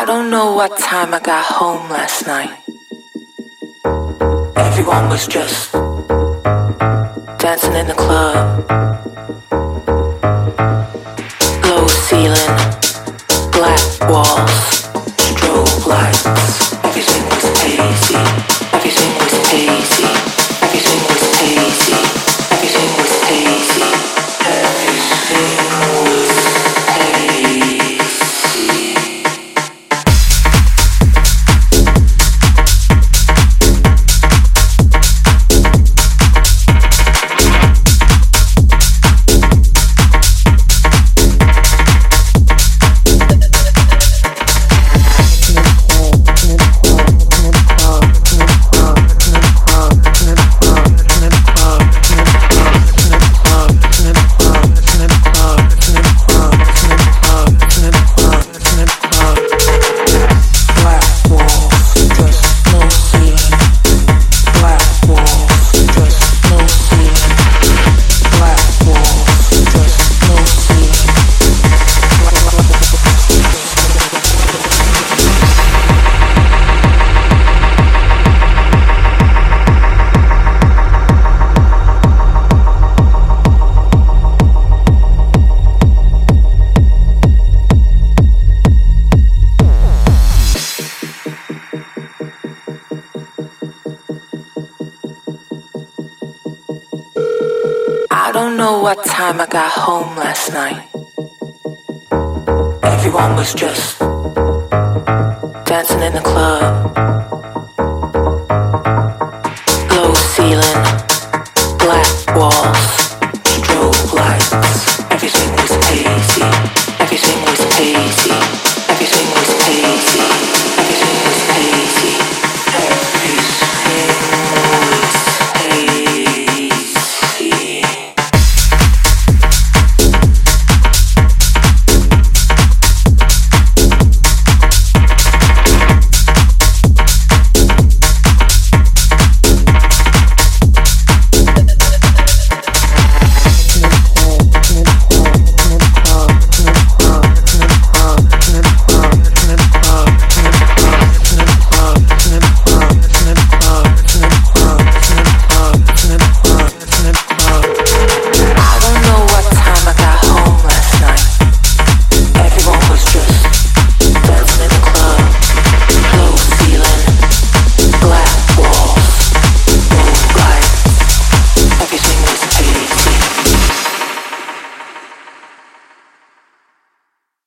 don't know what time I got home last night. Everyone was just dancing in the club. Low ceiling, black walls, strobe lights. Everything was hazy, everything was hazy, everything was hazy, everything was hazy, everything was hazy. I don't know what time I got home last night. Everyone was just dancing in the club. Low ceiling,